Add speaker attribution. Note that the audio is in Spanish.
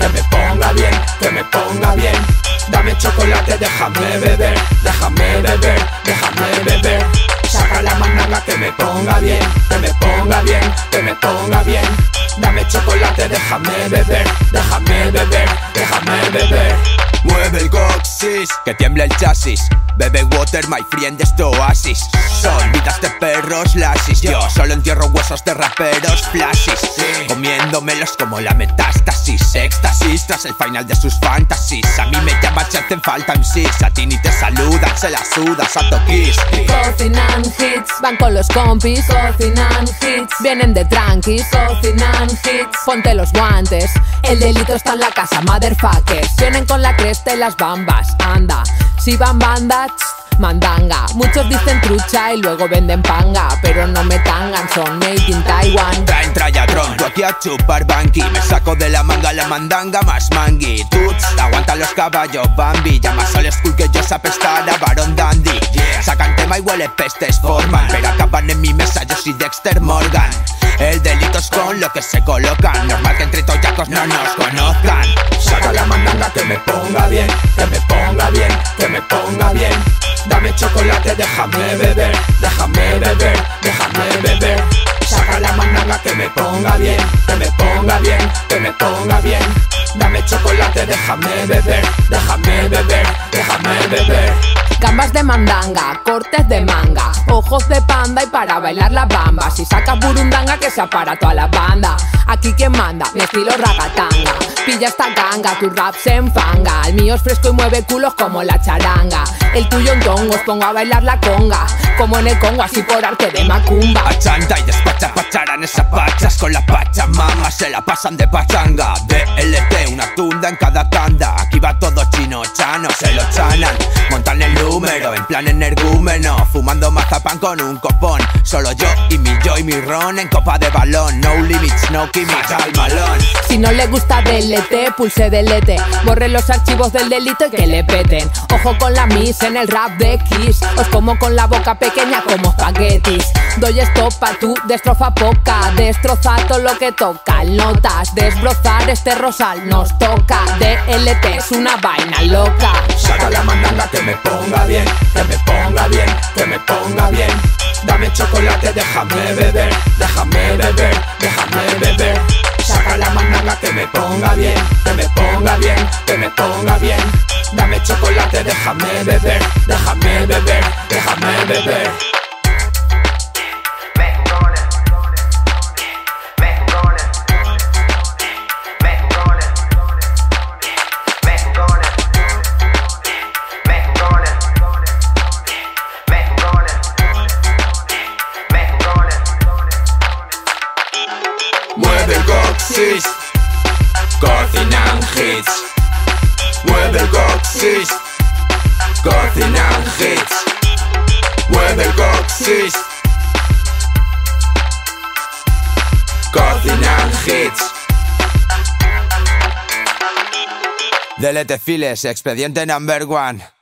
Speaker 1: que me ponga bien, que me ponga bien. Dame chocolate, déjame beber, déjame beber, déjame beber. Saca la mandanga que me ponga bien, que me ponga bien, que me ponga bien. Dame chocolate, déjame beber, déjame beber, déjame beber.
Speaker 2: Mueve el coxis, que tiembla el chasis. Bebe water, my friend, esto oasis. Son vidas de perros lasis. Yo solo entierro huesos de raperos flashes, comiéndomelos como la metástasis. Éxtasis tras el final de sus fantasies. A mí me llaman si hacen falta MCs. A ti ni te saludan, se la sudas a toquis.
Speaker 3: Cocinan hits, van con los compis. Cocinan hits, vienen de tranquis. Cocinan hits, ponte los guantes. El delito está en la casa, motherfuckers. Vienen con la cresta y las bambas, anda. Si van banda, mandanga. Muchos dicen trucha y luego venden panga, pero no me tangan, son made in Taiwan.
Speaker 2: Traen traya tronco aquí a chupar banqui. Me saco de la manga la mandanga más mangui. Tuts, aguantan los caballos Bambi. Llamas al school que yo sé apestar a Baron Dandy. Sacan tema y huele pestes forman, pero acaban en mi mesa, yo soy Dexter Morgan. El delito es con lo que se colocan. Normal que entre toyacos no nos conozcan.
Speaker 1: Saca la mandanga que me ponga bien, que me ponga bien, que me ponga bien. Dame chocolate, déjame beber, déjame beber, déjame beber. Saca la mandanga que me ponga bien, que me ponga bien, que me ponga bien. Dame chocolate, déjame beber, déjame beber, déjame beber.
Speaker 3: Gambas de mandanga, cortes de manga, ojos de panda y para bailar la bamba. Si sacas burundanga que se para toda la banda. Aquí quien manda, mi estilo ragatanga. Pilla esta ganga, tu rap se enfanga. El mío es fresco y mueve culos como la charanga. El tuyo en tongo, os pongo a bailar la conga. Como en el Congo, así por arte de macumba.
Speaker 2: Achanta y despacha, pacharán esas pachas. Con la pachamama se la pasan de pachanga. DLT, una tunda en cada tanda. Aquí va todo chino, chano, se lo chanan. Montan el número, en plan energúmeno. Fumando mazapán con un copón. Solo yo y mi ron en copa de balón. No limits, no gimmicks, al malón.
Speaker 3: Si no le gusta DLT, pulse delete. Borre los archivos del delito y que le peten. Ojo con la miss en el rap de Kiss. Os como con la boca pequeña como espaguetis. Doy stop a tu destroza poca. Destroza todo lo que toca. Notas, desbrozar este rosal nos toca. DLT es una vaina loca.
Speaker 1: Saca la mandanga que me ponga bien, que me ponga bien, que me ponga bien. Dame chocolate, déjame beber, déjame beber, déjame beber. Saca la mandanga que me ponga bien, que me ponga bien, que me ponga bien. Dame chocolate, déjame beber, déjame beber, déjame beber. Mueve el coxis, cocinan hits. Mueve el coxis, cocinan hits. Mueve el coxis, cocinan hits.
Speaker 2: DLT Files, expediente number 1.